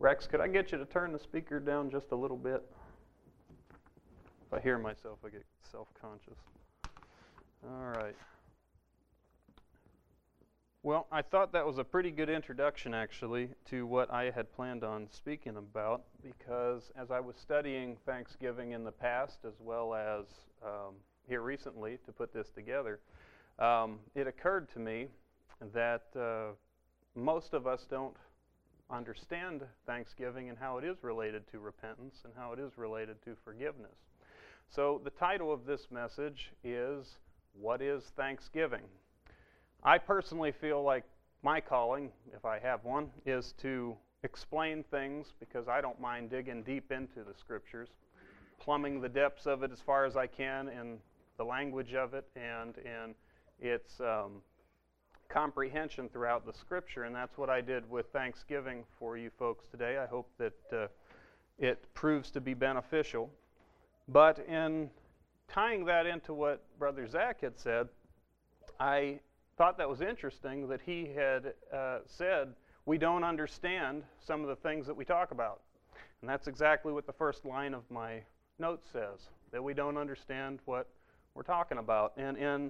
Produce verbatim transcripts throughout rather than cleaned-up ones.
Rex, could I get you to turn the speaker down just a little bit? If I hear myself, I get self-conscious. All right. Well, I thought that was a pretty good introduction, actually, to what I had planned on speaking about, because as I was studying Thanksgiving in the past, as well as um, here recently to put this together, um, it occurred to me that uh, most of us don't understand Thanksgiving and how it is related to repentance and how it is related to forgiveness. So the title of this message is, What is Thanksgiving? I personally feel like my calling, if I have one, is to explain things, because I don't mind digging deep into the Scriptures, plumbing the depths of it as far as I can in the language of it and in its um, comprehension throughout the Scripture, and that's what I did with Thanksgiving for you folks today. I hope that uh, it proves to be beneficial. But in tying that into what Brother Zach had said, I thought that was interesting that he had uh, said we don't understand some of the things that we talk about. And that's exactly what the first line of my note says, that we don't understand what we're talking about. And in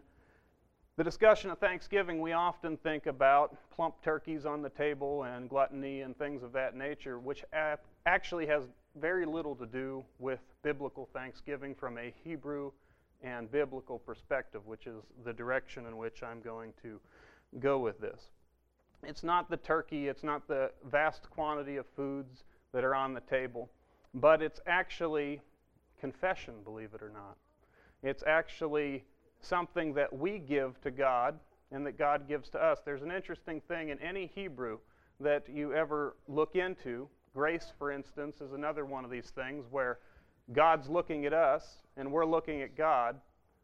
the discussion of Thanksgiving, we often think about plump turkeys on the table and gluttony and things of that nature, which a- actually has very little to do with biblical Thanksgiving from a Hebrew and biblical perspective, which is the direction in which I'm going to go with this. It's not the turkey, it's not the vast quantity of foods that are on the table, but it's actually confession, believe it or not. It's actually something that we give to God and that God gives to us. There's an interesting thing in any Hebrew that you ever look into. Grace, for instance, is another one of these things where God's looking at us and we're looking at God,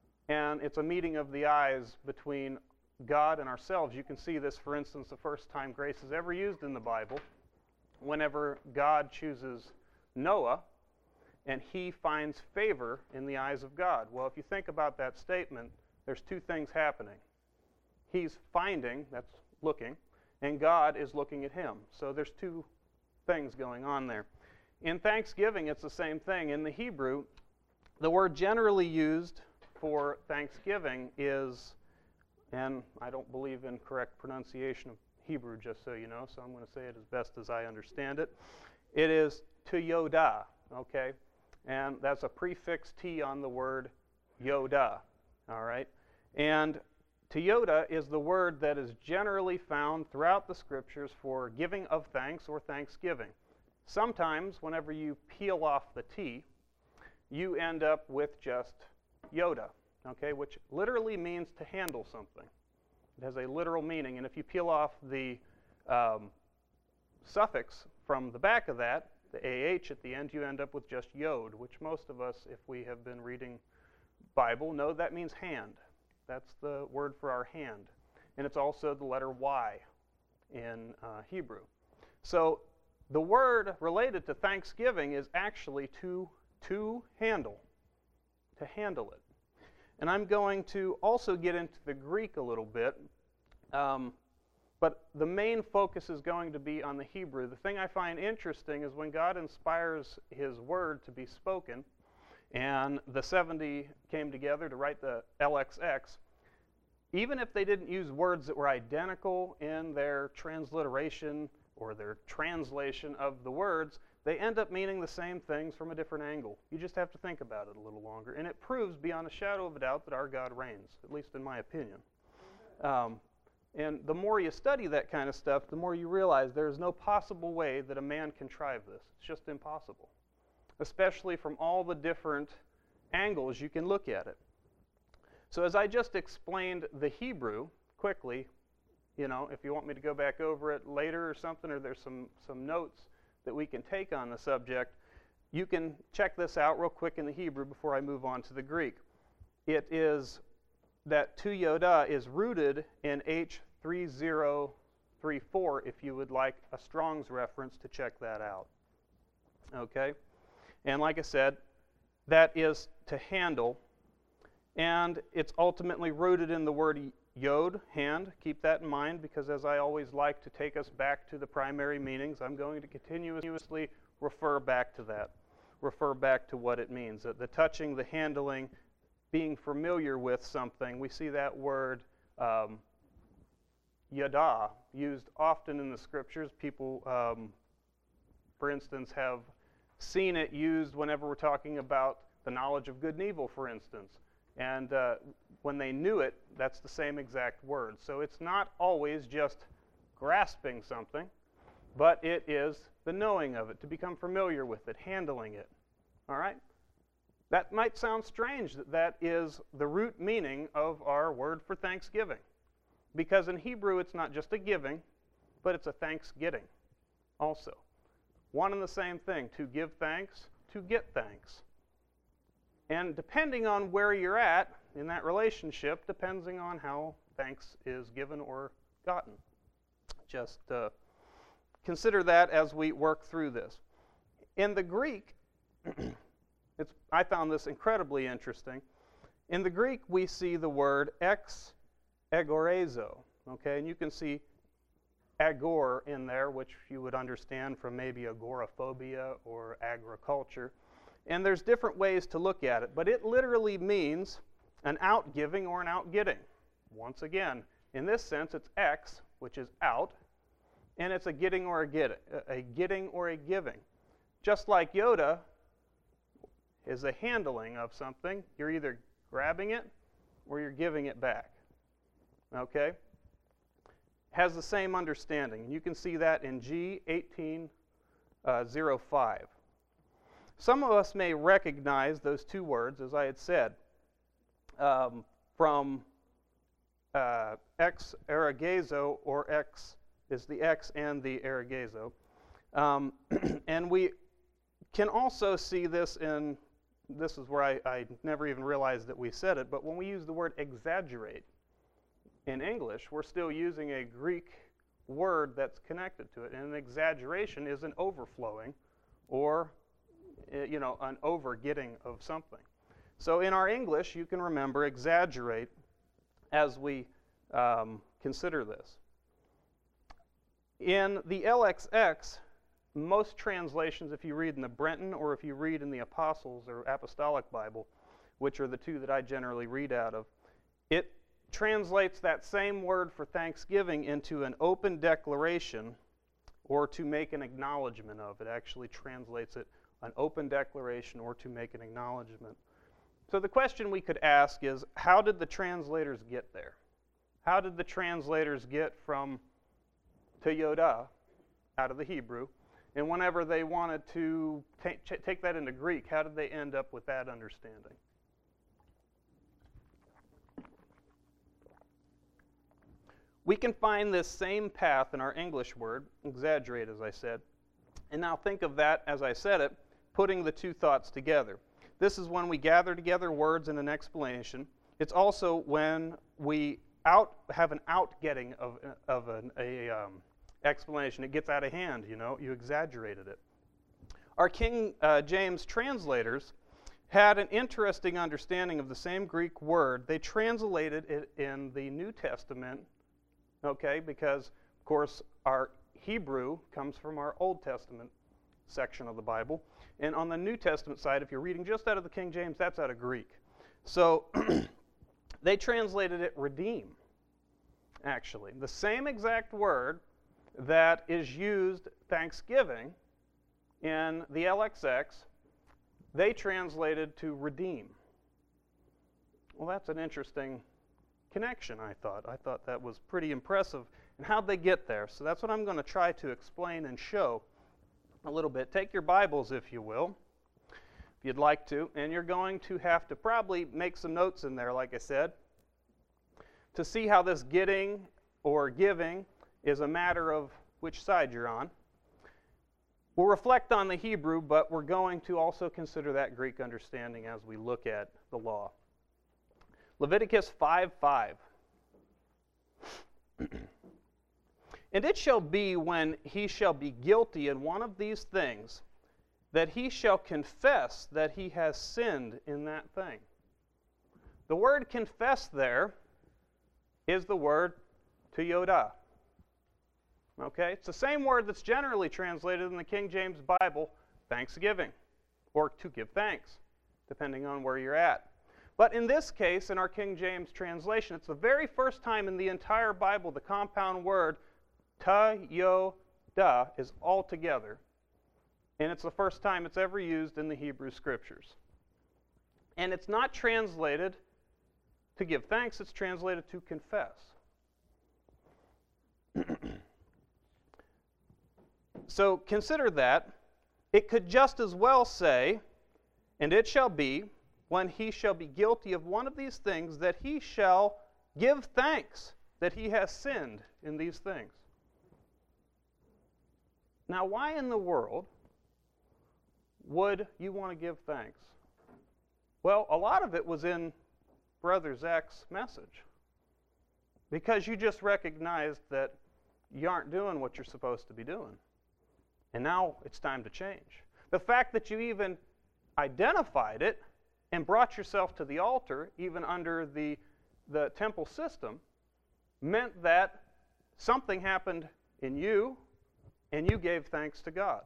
and it's a meeting of the eyes between God and ourselves. You can see this, for instance, the first time grace is ever used in the Bible, whenever God chooses Noah and he finds favor in the eyes of God. Well, if you think about that statement, there's two things happening. He's finding, that's looking, and God is looking at him. So there's two things going on there. In Thanksgiving, it's the same thing. In the Hebrew, the word generally used for Thanksgiving is, and I don't believe in correct pronunciation of Hebrew, just so you know, so I'm going to say it as best as I understand it. It is Toyodah, okay? And that's a prefix T on the word Yoda, all right? And Toyodah is the word that is generally found throughout the Scriptures for giving of thanks or thanksgiving. Sometimes, whenever you peel off the T, you end up with just Yoda, okay, which literally means to handle something. It has a literal meaning, and if you peel off the um, suffix from the back of that, the A H at the end, you end up with just Yod, which most of us, if we have been reading Bible, know that means hand. That's the word for our hand. And it's also the letter Y in uh, Hebrew. So the word related to Thanksgiving is actually to, to handle, to handle it. And I'm going to also get into the Greek a little bit, um, but the main focus is going to be on the Hebrew. The thing I find interesting is when God inspires His word to be spoken, and the seventy came together to write the L X X, even if they didn't use words that were identical in their transliteration or their translation of the words, they end up meaning the same things from a different angle. You just have to think about it a little longer. And it proves beyond a shadow of a doubt that our God reigns, at least in my opinion. Um, and the more you study that kind of stuff, the more you realize there is no possible way that a man contrive this. It's just impossible, especially from all the different angles you can look at it. So as I just explained the Hebrew quickly, you know, if you want me to go back over it later or something, or there's some, some notes that we can take on the subject, you can check this out real quick in the Hebrew before I move on to the Greek. It is that Toyodah is rooted in H three zero three four if you would like a Strong's reference to check that out. Okay? And like I said, that is to handle, and it's ultimately rooted in the word yod, hand. Keep that in mind, because as I always like to take us back to the primary meanings, I'm going to continuously refer back to that, refer back to what it means. The, the touching, the handling, being familiar with something. We see that word um, yada used often in the scriptures. People, um, for instance, have seen it used whenever we're talking about the knowledge of good and evil, for instance. And uh, when they knew it, that's the same exact word. So it's not always just grasping something, but it is the knowing of it, to become familiar with it, handling it. All right? That might sound strange that that is the root meaning of our word for thanksgiving. Because in Hebrew, it's not just a giving, but it's a thanksgiving also. One and the same thing, to give thanks, to get thanks. And depending on where you're at in that relationship, depending on how thanks is given or gotten. Just uh, consider that as we work through this. In the Greek, it's, I found this incredibly interesting. In the Greek, we see the word ex agorazo, okay? And you can see agor in there, which you would understand from maybe agoraphobia or agriculture. And there's different ways to look at it, but it literally means an outgiving or an outgetting. Once again, in this sense, it's ex, which is out, and it's a getting or a getting, a getting or a giving. Just like yoda is a handling of something, you're either grabbing it or you're giving it back. Okay? Has the same understanding. And you can see that in G eighteen oh five. Some of us may recognize those two words, as I had said, um, from uh, ex ergazo, or ex is the ex and the ergazo. Um, and we can also see this in, this is where I, I never even realized that we said it, but when we use the word exaggerate in English, we're still using a Greek word that's connected to it. And an exaggeration is an overflowing or, you know, an overgetting of something. So in our English, you can remember exaggerate as we um, consider this. In the L X X, most translations, if you read in the Brenton or if you read in the Apostles or Apostolic Bible, which are the two that I generally read out of, it translates that same word for thanksgiving into an open declaration or to make an acknowledgement of. It actually translates it an open declaration or to make an acknowledgement. So the question we could ask is, how did the translators get there? How did the translators get from Toyoda out of the Hebrew, and whenever they wanted to ta- take that into Greek, how did they end up with that understanding? We can find this same path in our English word, exaggerate, as I said. And now think of that, as I said it, putting the two thoughts together. This is when we gather together words in an explanation. It's also when we out have an outgetting of, of an a, um, explanation. It gets out of hand, you know, you exaggerated it. Our King uh, James translators had an interesting understanding of the same Greek word. They translated it in the New Testament, okay, because, of course, our Hebrew comes from our Old Testament section of the Bible. And on the New Testament side, if you're reading just out of the King James, that's out of Greek. So they translated it redeem, actually. The same exact word that is used Thanksgiving in the L X X, they translated to redeem. Well, that's an interesting connection, I thought. I thought that was pretty impressive. And how'd they get there? So that's what I'm going to try to explain and show a little bit. Take your Bibles, if you will, if you'd like to, and you're going to have to probably make some notes in there, like I said, to see how this getting or giving is a matter of which side you're on. We'll reflect on the Hebrew, but we're going to also consider that Greek understanding as we look at the law. Leviticus five five. And it shall be when he shall be guilty in one of these things, that he shall confess that he has sinned in that thing. The word confess there is the word toyodah. Okay? It's the same word that's generally translated in the King James Bible, thanksgiving, or to give thanks, depending on where you're at. But in this case, in our King James translation, it's the very first time in the entire Bible the compound word toyodah is all together. And it's the first time it's ever used in the Hebrew Scriptures. And it's not translated to give thanks, it's translated to confess. So consider that. It could just as well say, and it shall be, when he shall be guilty of one of these things, that he shall give thanks that he has sinned in these things. Now, why in the world would you want to give thanks? Well, a lot of it was in Brother Zach's message. Because you just recognized that you aren't doing what you're supposed to be doing. And now it's time to change. The fact that you even identified it and brought yourself to the altar, even under the, the temple system, meant that something happened in you, and you gave thanks to God.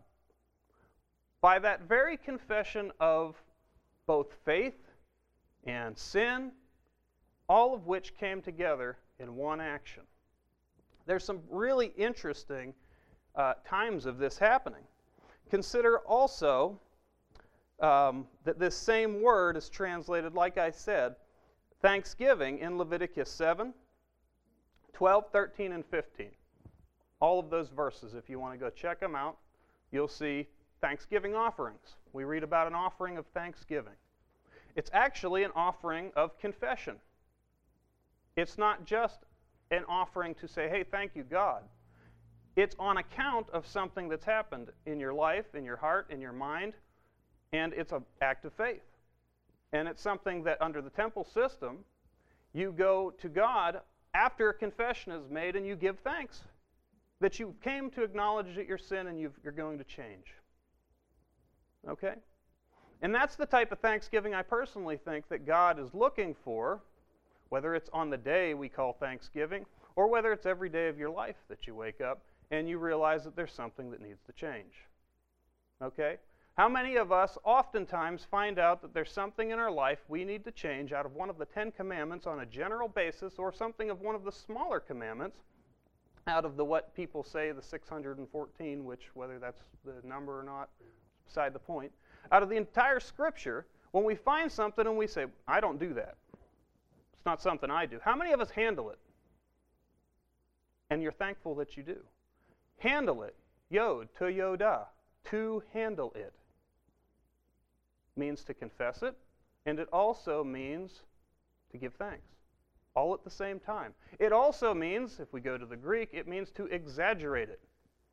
By that very confession of both faith and sin, all of which came together in one action. There's some really interesting uh, times of this happening. Consider also um, that this same word is translated, like I said, thanksgiving in Leviticus seven, twelve, thirteen, and fifteen. All of those verses, if you want to go check them out, you'll see thanksgiving offerings. We read about an offering of thanksgiving. It's actually an offering of confession. It's not just an offering to say, hey, thank you, God. It's on account of something that's happened in your life, in your heart, in your mind, and it's an act of faith. And it's something that under the temple system, you go to God after a confession is made and you give thanks that you came to acknowledge that your sin and you've, you're going to change. Okay? And that's the type of thanksgiving I personally think that God is looking for, whether it's on the day we call Thanksgiving, or whether it's every day of your life that you wake up and you realize that there's something that needs to change. Okay? How many of us oftentimes find out that there's something in our life we need to change out of one of the Ten Commandments on a general basis, or something of one of the smaller commandments out of the what people say the six hundred fourteen, which whether that's the number or not, beside the point. Out of the entire Scripture, when we find something and we say, I don't do that. It's not something I do. How many of us handle it? And you're thankful that you do. Handle it. Yod, toyodah. To handle it. Means to confess it, and it also means to give thanks. All at the same time. It also means, if we go to the Greek, it means to exaggerate it.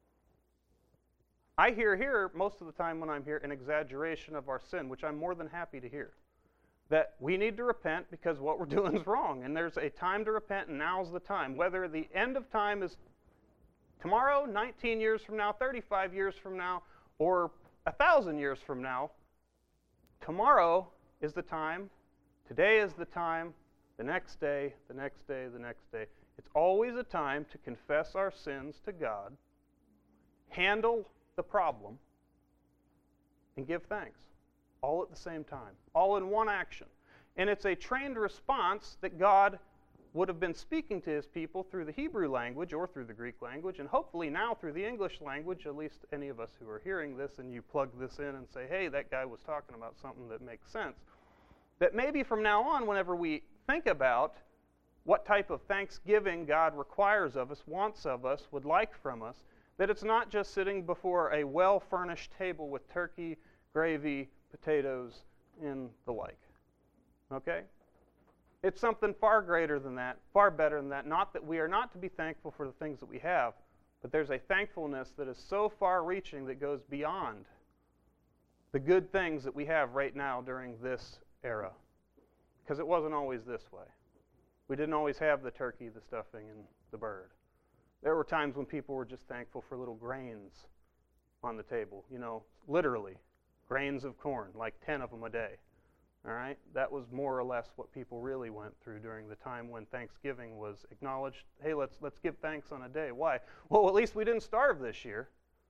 I hear here, most of the time when I'm here, an exaggeration of our sin, which I'm more than happy to hear. That we need to repent because what we're doing is wrong, and there's a time to repent, and now's the time. Whether the end of time is tomorrow, nineteen years from now, thirty-five years from now, or a thousand years from now, tomorrow is the time, today is the time, the next day, the next day, the next day. It's always a time to confess our sins to God, handle the problem, and give thanks. All at the same time. All in one action. And it's a trained response that God would have been speaking to his people through the Hebrew language or through the Greek language, and hopefully now through the English language, at least any of us who are hearing this and you plug this in and say, hey, that guy was talking about something that makes sense. That maybe from now on, whenever we think about what type of thanksgiving God requires of us, wants of us, would like from us, that it's not just sitting before a well-furnished table with turkey, gravy, potatoes, and the like. Okay? It's something far greater than that, far better than that. Not that we are not to be thankful for the things that we have, but there's a thankfulness that is so far-reaching that goes beyond the good things that we have right now during this era. Because it wasn't always this way. We didn't always have the turkey, the stuffing, and the bird. There were times when people were just thankful for little grains on the table, you know, literally, grains of corn, like ten of them a day. All right? That was more or less what people really went through during the time when Thanksgiving was acknowledged. Hey, let's let's give thanks on a day. Why? Well, at least we didn't starve this year.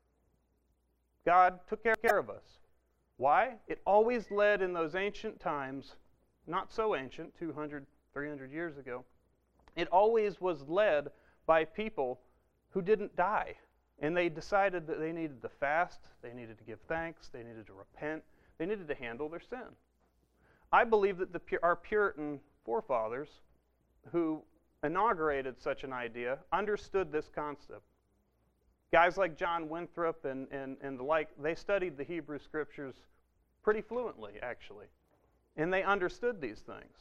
God took care of us. Why? It always led in those ancient times, not so ancient, two hundred, three hundred years ago, it always was led by people who didn't die. And they decided that they needed to fast, they needed to give thanks, they needed to repent, they needed to handle their sin. I believe that the, our Puritan forefathers who inaugurated such an idea understood this concept. Guys like John Winthrop and, and, and the like, they studied the Hebrew Scriptures pretty fluently, actually. And they understood these things.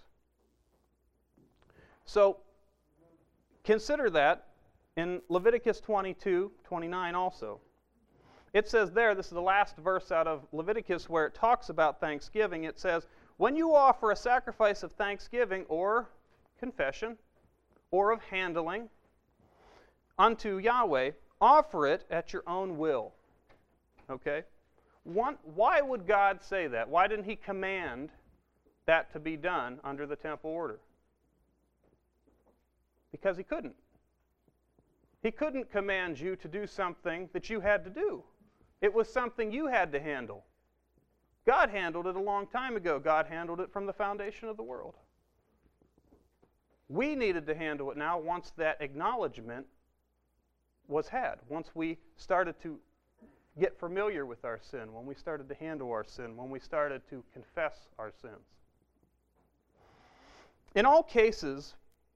So, consider that in Leviticus twenty-two, twenty-nine also. It says there, this is the last verse out of Leviticus where it talks about thanksgiving. It says, when you offer a sacrifice of thanksgiving or confession or of handling unto Yahweh, offer it at your own will. Okay? One, why would God say that? Why didn't He command that to be done under the temple order? Because He couldn't. He couldn't command you to do something that you had to do. It was something you had to handle. God handled it a long time ago. God handled it from the foundation of the world. We needed to handle it now once that acknowledgement was had, once we started to get familiar with our sin, when we started to handle our sin, when we started to confess our sins. In all cases,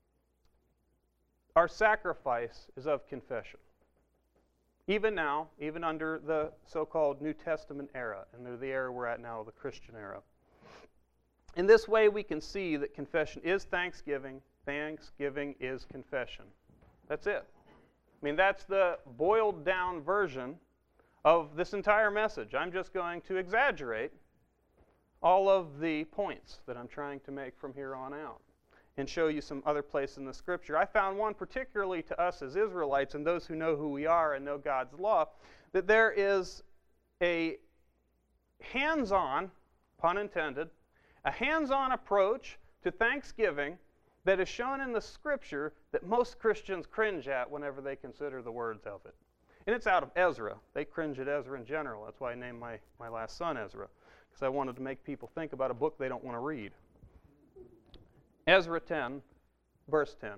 our sacrifice is of confession. Even now, even under the so-called New Testament era, and the era we're at now, the Christian era. In this way, we can see that confession is thanksgiving, thanksgiving is confession. That's it. I mean, that's the boiled down version of this entire message. I'm just going to exaggerate all of the points that I'm trying to make from here on out and show you some other place in the Scripture. I found one particularly to us as Israelites and those who know who we are and know God's law, that there is a hands-on, pun intended, a hands-on approach to thanksgiving that is shown in the Scripture that most Christians cringe at whenever they consider the words of it. And it's out of Ezra. They cringe at Ezra in general. That's why I named my, my last son Ezra, because I wanted to make people think about a book they don't want to read. Ezra ten, verse ten.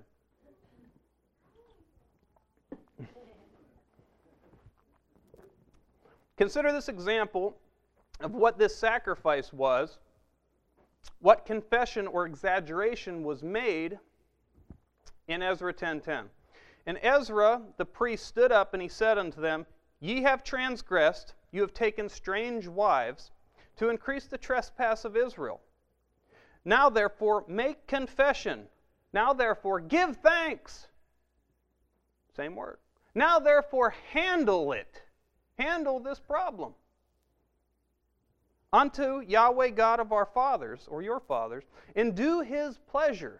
Consider this example of what this sacrifice was, what confession or exaggeration was made in Ezra ten ten. And Ezra, the priest, stood up and he said unto them, Ye have transgressed, you have taken strange wives, to increase the trespass of Israel. Now therefore make confession. Now therefore give thanks. Same word. Now therefore handle it. Handle this problem. Unto Yahweh God of our fathers, or your fathers, and do His pleasure.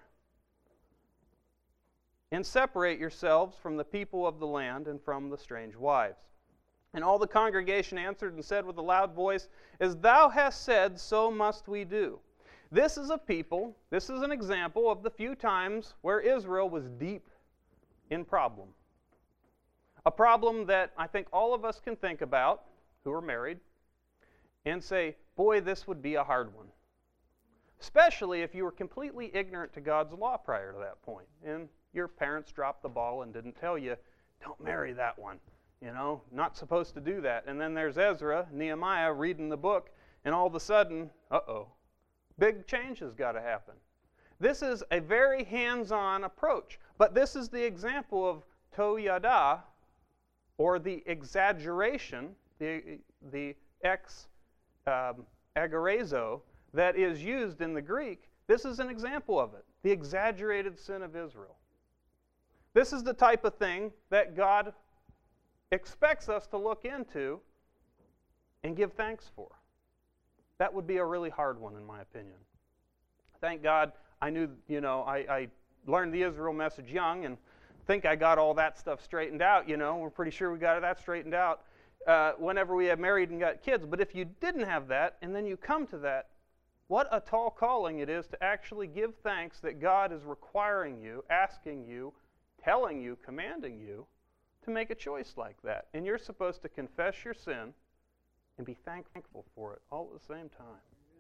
And separate yourselves from the people of the land and from the strange wives. And all the congregation answered and said with a loud voice, As thou hast said, so must we do. This is a people, this is an example of the few times where Israel was deep in problem. A problem that I think all of us can think about, who are married, and say, boy, this would be a hard one. Especially if you were completely ignorant to God's law prior to that point. And your parents dropped the ball and didn't tell you, don't marry that one. You know, not supposed to do that. And then there's Ezra, Nehemiah, reading the book, and all of a sudden, uh-oh, big change has got to happen. This is a very hands-on approach. But this is the example of toyada, or the exaggeration, the, the ex um, agorazo, that is used in the Greek. This is an example of it, the exaggerated sin of Israel. This is the type of thing that God expects us to look into and give thanks for. That would be a really hard one, in my opinion. Thank God I knew, you know, I, I learned the Israel message young and think I got all that stuff straightened out, you know. We're pretty sure we got that straightened out uh, whenever we had married and got kids. But if you didn't have that, and then you come to that What a tall calling it is to actually give thanks that God is requiring you, asking you, telling you, commanding you to make a choice like that. And you're supposed to confess your sin and be thankful for it all at the same time.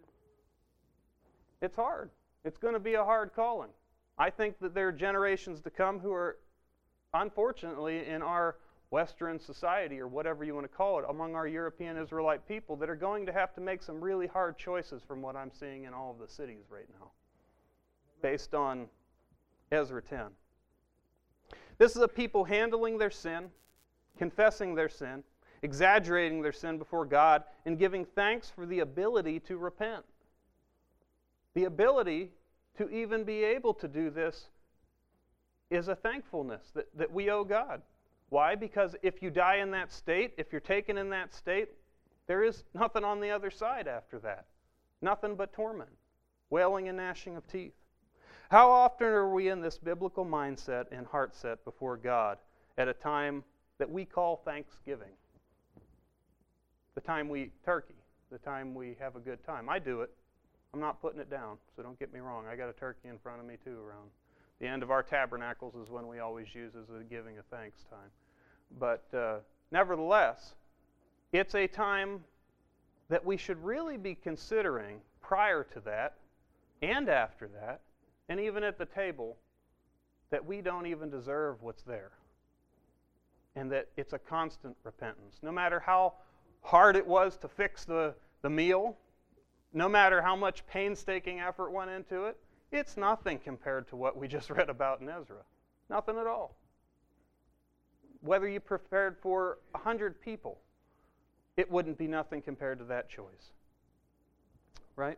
It's hard. It's going to be a hard calling. I think that there are generations to come who are, unfortunately, in our Western society, or whatever you want to call it, among our European Israelite people, that are going to have to make some really hard choices from what I'm seeing in all of the cities right now, based on Ezra ten. This is a people handling their sin, confessing their sin, exaggerating their sin before God, and giving thanks for the ability to repent. The ability to even be able to do this is a thankfulness that, that we owe God. Why? Because if you die in that state, if you're taken in that state, there is nothing on the other side after that. Nothing but torment, wailing and gnashing of teeth. How often are we in this biblical mindset and heart set before God at a time that we call Thanksgiving? The time we eat turkey, the time we have a good time. I do it. I'm not putting it down, so don't get me wrong. I got a turkey in front of me too around. The end of our tabernacles is when we always use as a giving a thanks time. But uh, nevertheless, it's a time that we should really be considering prior to that and after that, and even at the table, that we don't even deserve what's there. And that it's a constant repentance. No matter how hard it was to fix the, the meal, no matter how much painstaking effort went into it, it's nothing compared to what we just read about in Ezra. Nothing at all. Whether you prepared for a hundred people, it wouldn't be nothing compared to that choice. Right?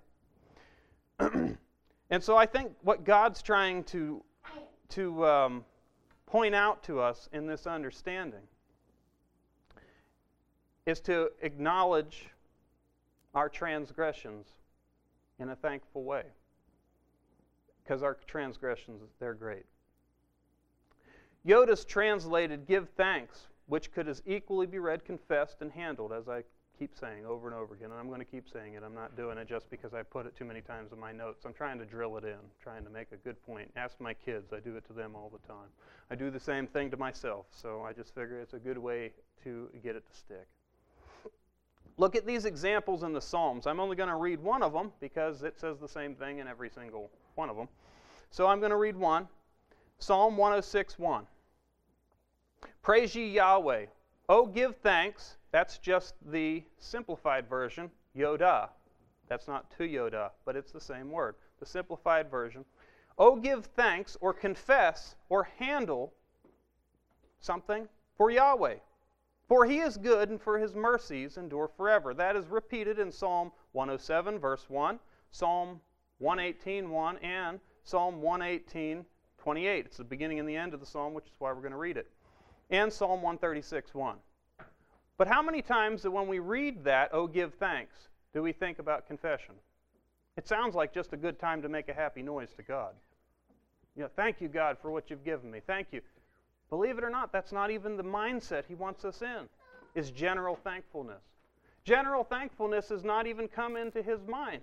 And so I think what God's trying to, to um, point out to us in this understanding is to acknowledge our transgressions in a thankful way. Because our transgressions, they're great. Yoda's translated, give thanks, which could as equally be read, confessed, and handled, as I keep saying over and over again. And I'm going to keep saying it. I'm not doing it just because I put it too many times in my notes. I'm trying to drill it in, trying to make a good point. Ask my kids. I do it to them all the time. I do the same thing to myself, so I just figure it's a good way to get it to stick. Look at these examples in the Psalms. I'm only going to read one of them because it says the same thing in every single one of them. So I'm going to read one. Psalm one oh six, one. Praise ye Yahweh. Oh, give thanks. That's just the simplified version, Yoda. That's not to Yoda, but it's the same word. The simplified version. Oh, give thanks or confess or handle something for Yahweh. For he is good, and for his mercies endure forever. That is repeated in Psalm one oh seven, verse one, Psalm one eighteen, one, and Psalm one eighteen, twenty-eight. It's the beginning and the end of the psalm, which is why we're going to read it. And Psalm one thirty-six, one. But how many times that when we read that, oh, give thanks, do we think about confession? It sounds like just a good time to make a happy noise to God. You know, thank you, God, for what you've given me. Thank you. Believe it or not, that's not even the mindset he wants us in, is general thankfulness. General thankfulness has not even come into his mind,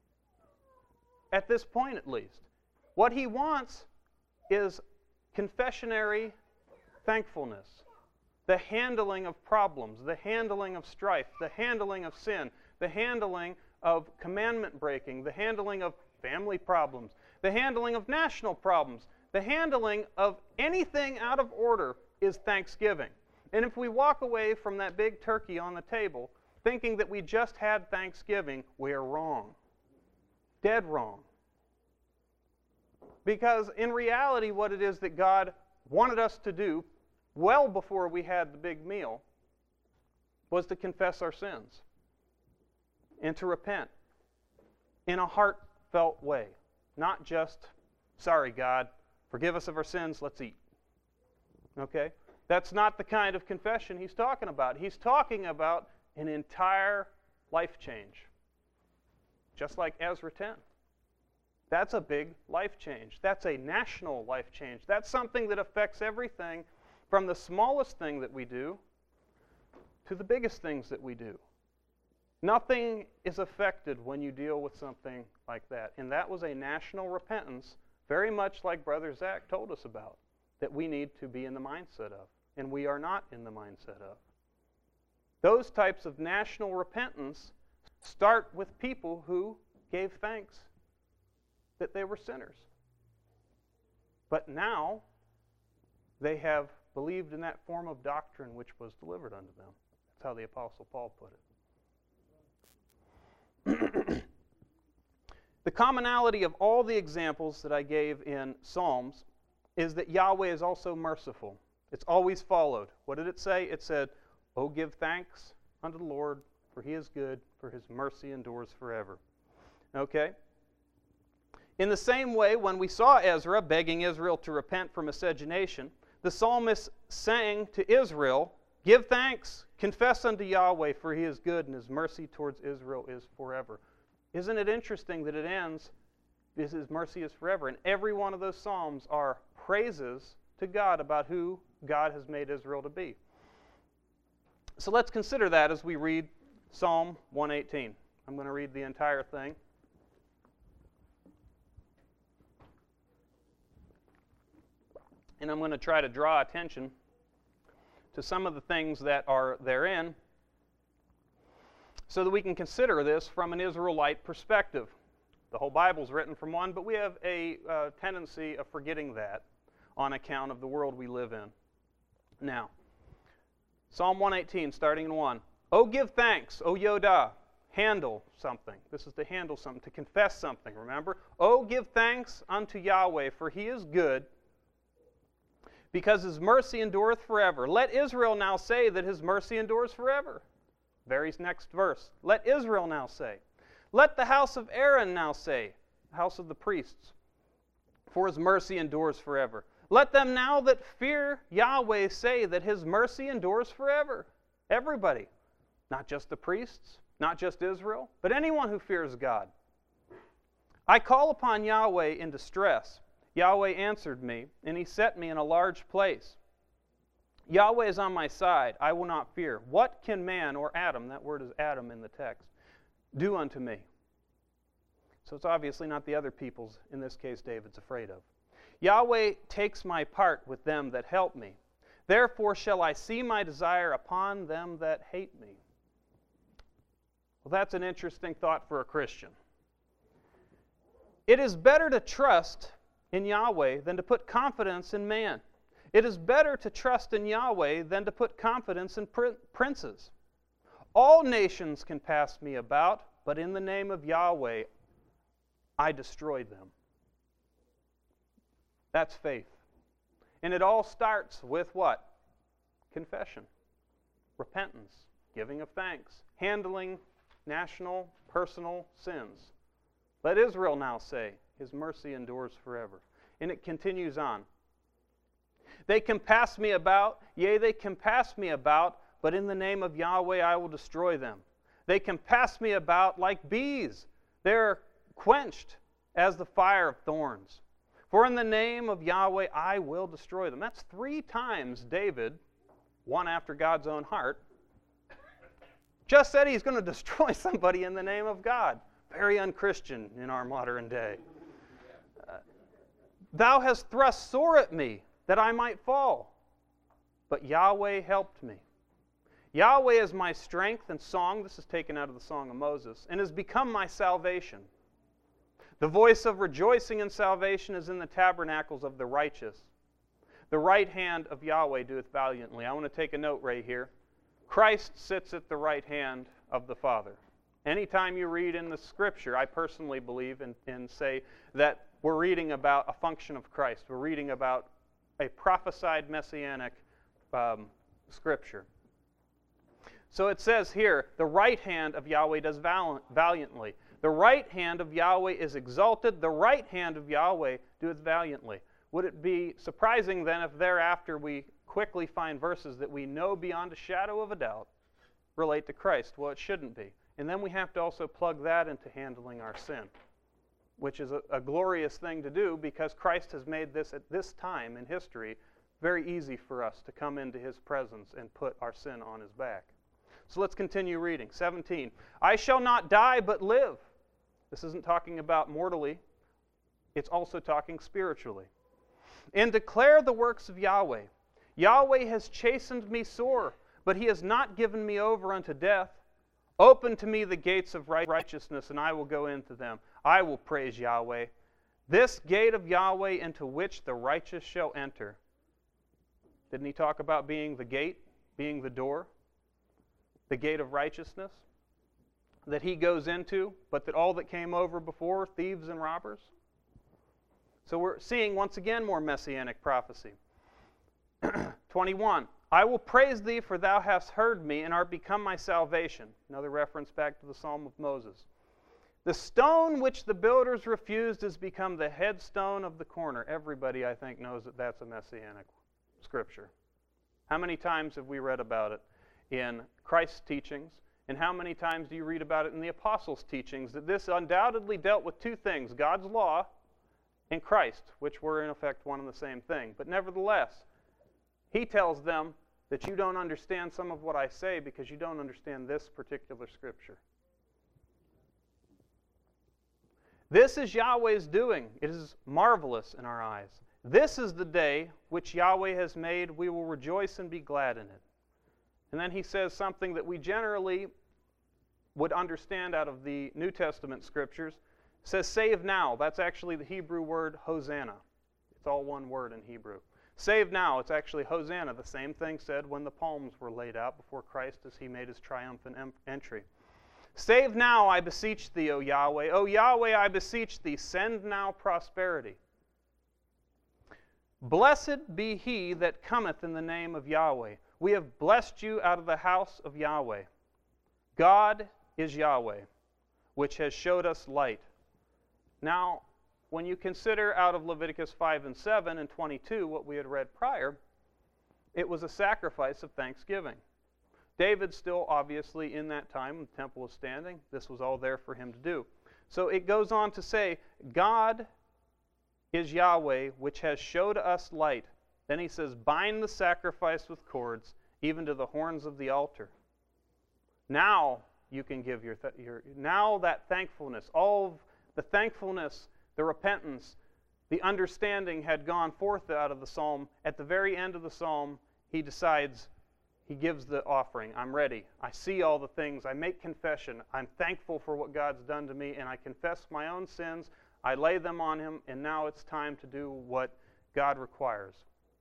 at this point at least. What he wants is confessionary thankfulness, the handling of problems, the handling of strife, the handling of sin, the handling of commandment breaking, the handling of family problems, the handling of national problems. The handling of anything out of order is thanksgiving. And if we walk away from that big turkey on the table thinking that we just had Thanksgiving, we are wrong. Dead wrong. Because in reality, what it is that God wanted us to do well before we had the big meal was to confess our sins and to repent in a heartfelt way. Not just, sorry, God, forgive us of our sins, let's eat. Okay? That's not the kind of confession he's talking about. He's talking about an entire life change. Just like Ezra ten. That's a big life change. That's a national life change. That's something that affects everything from the smallest thing that we do to the biggest things that we do. Nothing is affected when you deal with something like that. And that was a national repentance, very much like Brother Zach told us about, that we need to be in the mindset of. And we are not in the mindset of. Those types of national repentance start with people who gave thanks that they were sinners. But now they have believed in that form of doctrine which was delivered unto them. That's how the Apostle Paul put it. The commonality of all the examples that I gave in Psalms is that Yahweh is also merciful. It's always followed. What did it say? It said, "Oh, give thanks unto the Lord, for He is good, for His mercy endures forever." Okay? In the same way, when we saw Ezra begging Israel to repent from miscegenation, the psalmist sang to Israel, "Give thanks, confess unto Yahweh, for He is good, and His mercy towards Israel is forever." Isn't it interesting that it ends, His mercy is forever? And every one of those psalms are praises to God about who God has made Israel to be. So let's consider that as we read Psalm one eighteen. I'm going to read the entire thing. And I'm going to try to draw attention to some of the things that are therein so that we can consider this from an Israelite perspective. The whole Bible's written from one, but we have a uh, tendency of forgetting that on account of the world we live in. Now, Psalm one eighteen, starting in one. "Oh, give thanks, O Yodah." Handle something. This is to handle something, to confess something, remember? "Oh, give thanks unto Yahweh, for He is good, because His mercy endureth forever. Let Israel now say that His mercy endures forever." Very next verse. "Let Israel now say. Let the house of Aaron now say," the house of the priests, "for His mercy endures forever. Let them now that fear Yahweh say that His mercy endures forever." Everybody. Not just the priests, not just Israel, but anyone who fears God. "I call upon Yahweh in distress. Yahweh answered me, and He set me in a large place. Yahweh is on my side. I will not fear. What can man," or Adam, that word is Adam in the text, "do unto me?" So it's obviously not the other peoples, in this case David's afraid of. "Yahweh takes my part with them that help me. Therefore shall I see my desire upon them that hate me." Well, that's an interesting thought for a Christian. It is better to trust in Yahweh than to put confidence in man. It is better to trust in Yahweh than to put confidence in princes. "All nations can pass me about, but in the name of Yahweh I destroyed them." That's faith. And it all starts with what? Confession, repentance, giving of thanks, handling national, personal sins. "Let Israel now say, His mercy endures forever." And it continues on. "They compass me about, yea, they compass me about, but in the name of Yahweh I will destroy them. They compass me about like bees. They are quenched as the fire of thorns. For in the name of Yahweh I will destroy them." That's three times David, one after God's own heart, just said he's going to destroy somebody in the name of God. Very unchristian in our modern day. Uh, "Thou hast thrust sore at me, that I might fall. But Yahweh helped me. Yahweh is my strength and song." This is taken out of the Song of Moses. "And has become my salvation. The voice of rejoicing and salvation is in the tabernacles of the righteous. The right hand of Yahweh doeth valiantly." I want to take a note right here. Christ sits at the right hand of the Father. Anytime you read in the Scripture, I personally believe and, and say that we're reading about a function of Christ. We're reading about a prophesied messianic um, Scripture. So it says here, the right hand of Yahweh does valiantly. The right hand of Yahweh is exalted. The right hand of Yahweh doeth valiantly. Would it be surprising then if thereafter we quickly find verses that we know beyond a shadow of a doubt relate to Christ? Well, it shouldn't be. And then we have to also plug that into handling our sin, which is a, a glorious thing to do because Christ has made this at this time in history very easy for us to come into His presence and put our sin on His back. So let's continue reading. seventeen. I shall not die but live. This isn't talking about mortally. It's also talking spiritually. And declare the works of Yahweh. Yahweh has chastened me sore, but he has not given me over unto death. Open to me the gates of righteousness, and I will go into them. I will praise Yahweh. This gate of Yahweh into which the righteous shall enter. Didn't he talk about being the gate, being the door? The gate of righteousness that he goes into, but that all that came over before, thieves and robbers? So we're seeing once again more messianic prophecy. twenty-one. I will praise thee, for thou hast heard me, and art become my salvation. Another reference back to the Psalm of Moses. The stone which the builders refused has become the headstone of the corner. Everybody, I think, knows that that's a messianic scripture. How many times have we read about it in Christ's teachings? And how many times do you read about it in the apostles' teachings? That this undoubtedly dealt with two things, God's law and Christ, which were in effect one and the same thing. But nevertheless, he tells them that you don't understand some of what I say because you don't understand this particular scripture. This is Yahweh's doing. It is marvelous in our eyes. This is the day which Yahweh has made. We will rejoice and be glad in it. And then he says something that we generally would understand out of the New Testament scriptures. It says, save now. That's actually the Hebrew word Hosanna. It's all one word in Hebrew. Save now. It's actually Hosanna. The same thing said when the palms were laid out before Christ as he made his triumphant em- entry. Save now, I beseech thee, O Yahweh. O Yahweh, I beseech thee, send now prosperity. Blessed be he that cometh in the name of Yahweh. We have blessed you out of the house of Yahweh. God is Yahweh, which has showed us light. Now, when you consider out of Leviticus five and seven and twenty-two, what we had read prior, it was a sacrifice of thanksgiving. David still obviously in that time when the temple was standing. This was all there for him to do. So it goes on to say, God is Yahweh, which has showed us light. Then he says, bind the sacrifice with cords, even to the horns of the altar. Now you can give your, th- your now that thankfulness, all of the thankfulness, the repentance, the understanding had gone forth out of the psalm. At the very end of the psalm, he decides, he gives the offering. I'm ready. I see all the things. I make confession. I'm thankful for what God's done to me, and I confess my own sins. I lay them on him, and now it's time to do what God requires.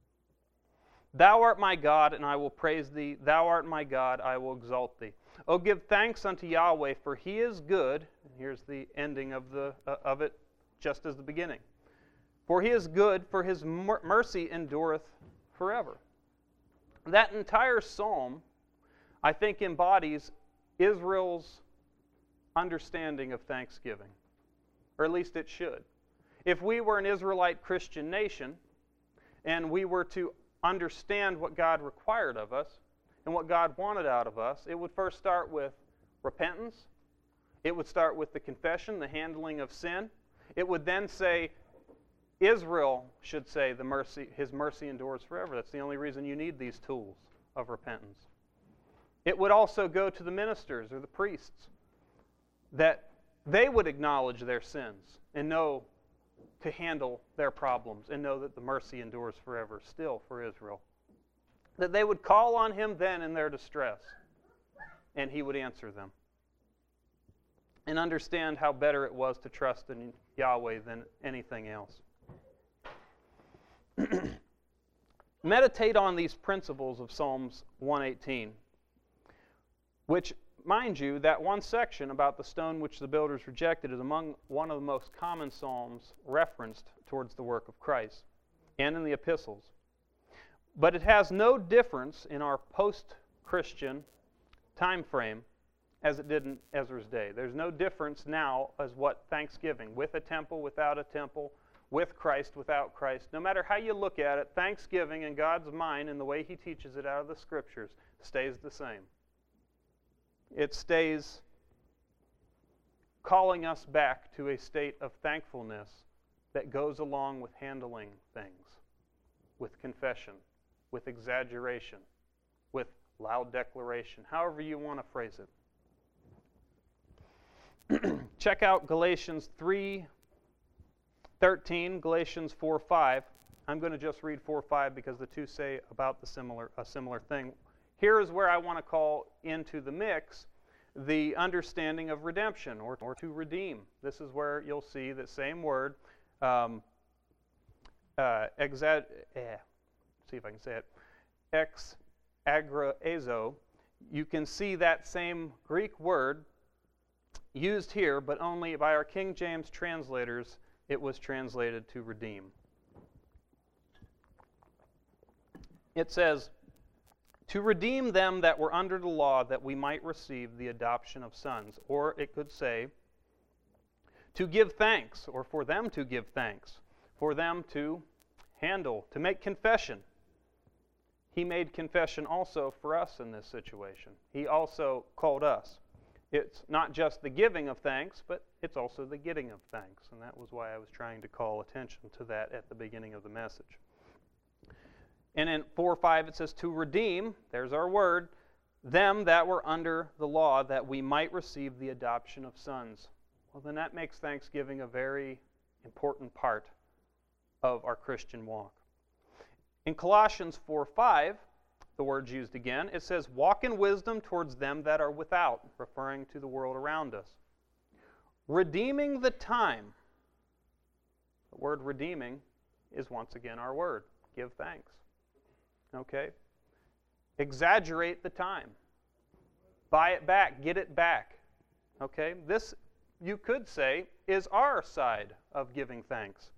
Thou art my God, and I will praise thee. Thou art my God, I will exalt thee. O give thanks unto Yahweh, for he is good. And here's the ending of, the, uh, of it, just as the beginning. For he is good, for his mer- mercy endureth forever. That entire psalm, I think, embodies Israel's understanding of thanksgiving. Or at least it should. If we were an Israelite Christian nation, and we were to understand what God required of us, and what God wanted out of us, it would first start with repentance. It would start with the confession, the handling of sin. It would then say, Israel should say, the mercy, his mercy endures forever. That's the only reason you need these tools of repentance. It would also go to the ministers or the priests, that they would acknowledge their sins and know to handle their problems and know that the mercy endures forever still for Israel. That they would call on him then in their distress, and he would answer them. And understand how better it was to trust in Yahweh than anything else. Meditate on these principles of Psalms one eighteen, which, mind you, that one section about the stone which the builders rejected is among one of the most common psalms referenced towards the work of Christ and in the epistles. But it has no difference in our post-Christian time frame as it did in Ezra's day. There's no difference now as what Thanksgiving, with a temple, without a temple, with Christ, without Christ. No matter how you look at it, Thanksgiving in God's mind and the way he teaches it out of the Scriptures stays the same. It stays calling us back to a state of thankfulness that goes along with handling things, with confession, with exaggeration, with loud declaration, however you want to phrase it. Check out Galatians three thirteen, Galatians four five. I'm going to just read four five because the two say about the similar a similar thing. Here is where I want to call into the mix the understanding of redemption, or, or to redeem. This is where you'll see the same word, um, uh, exa- eh, see if I can say it, ex agraezo. You can see that same Greek word used here, but only by our King James translators, it was translated to redeem. It says, to redeem them that were under the law, that we might receive the adoption of sons. Or it could say, to give thanks, or for them to give thanks, for them to handle, to make confession. He made confession also for us in this situation. He also called us. It's not just the giving of thanks, but it's also the getting of thanks. And that was why I was trying to call attention to that at the beginning of the message. And in four five it says, to redeem, there's our word, them that were under the law, that we might receive the adoption of sons. Well, then that makes Thanksgiving a very important part of our Christian walk. In Colossians four five, the word's used again, it says, walk in wisdom towards them that are without, referring to the world around us. Redeeming the time. The word redeeming is once again our word. Give thanks. Okay? Exaggerate the time. Buy it back. Get it back. Okay? This, you could say, is our side of giving thanks.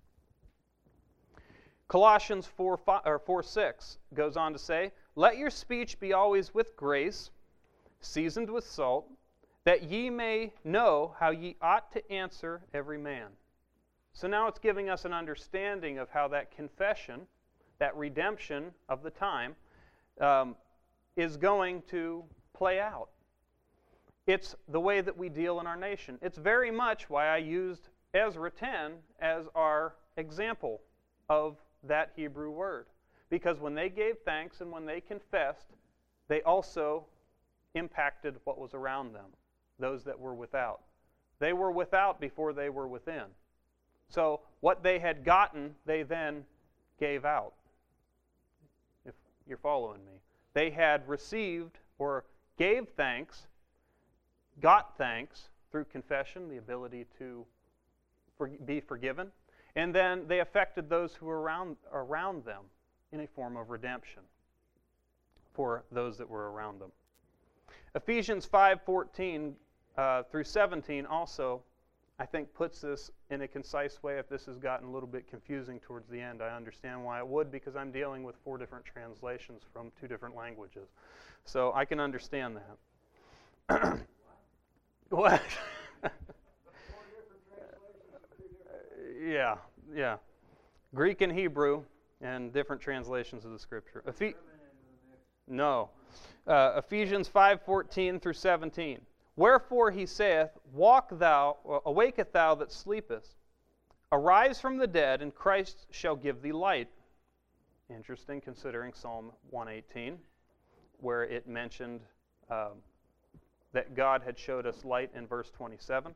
Colossians four, five, or four six goes on to say, let your speech be always with grace, seasoned with salt, that ye may know how ye ought to answer every man. So now it's giving us an understanding of how that confession, that redemption of the time, um, is going to play out. It's the way that we deal in our nation. It's very much why I used Ezra ten as our example of that Hebrew word. Because when they gave thanks and when they confessed, they also impacted what was around them, those that were without. They were without before they were within. So what they had gotten, they then gave out. If you're following me. They had received or gave thanks, got thanks through confession, the ability to for, be forgiven, and then they affected those who were around, around them in a form of redemption for those that were around them. Ephesians five fourteen uh, through seventeen also, I think, puts this in a concise way. If this has gotten a little bit confusing towards the end, I understand why it would, because I'm dealing with four different translations from two different languages. So I can understand that. What? yeah, yeah. Greek and Hebrew and different translations of the Scripture. Ephe- no. Uh, Ephesians five fourteen through seventeen. Wherefore he saith, Walk thou, awaketh thou that sleepest, arise from the dead, and Christ shall give thee light. Interesting, considering Psalm one eighteen, where it mentioned um, that God had showed us light in verse twenty-seven.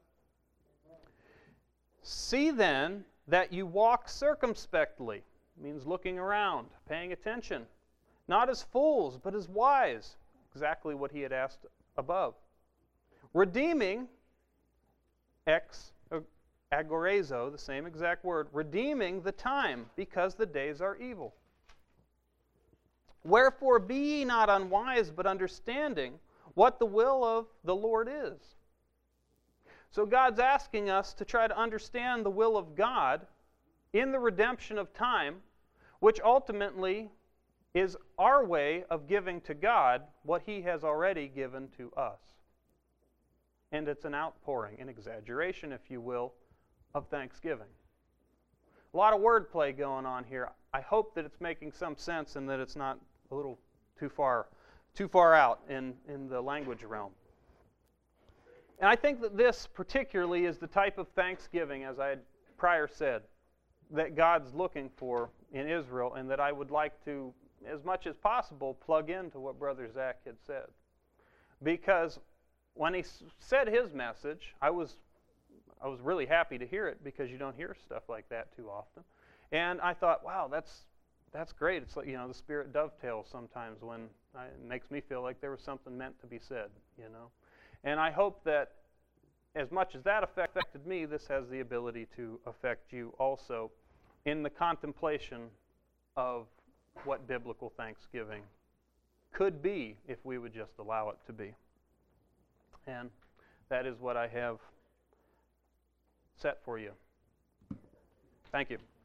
See then that you walk circumspectly, means looking around, paying attention, not as fools, but as wise, exactly what he had asked above. Redeeming, ex agorazo, the same exact word, redeeming the time, because the days are evil. Wherefore be ye not unwise, but understanding what the will of the Lord is. So God's asking us to try to understand the will of God in the redemption of time, which ultimately is our way of giving to God what He has already given to us. And it's an outpouring, an exaggeration, if you will, of thanksgiving. A lot of wordplay going on here. I hope that it's making some sense and that it's not a little too far, too far out in, in the language realm. And I think that this particularly is the type of thanksgiving, as I had prior said, that God's looking for in Israel, and that I would like to as much as possible, plug into what Brother Zach had said. Because when he s- said his message, I was I was really happy to hear it, because you don't hear stuff like that too often. And I thought, wow, that's that's great. It's like, you know, the Spirit dovetails sometimes when I, it makes me feel like there was something meant to be said, you know. And I hope that as much as that affected me, this has the ability to affect you also in the contemplation of what biblical thanksgiving could be if we would just allow it to be. And that is what I have set for you. Thank you.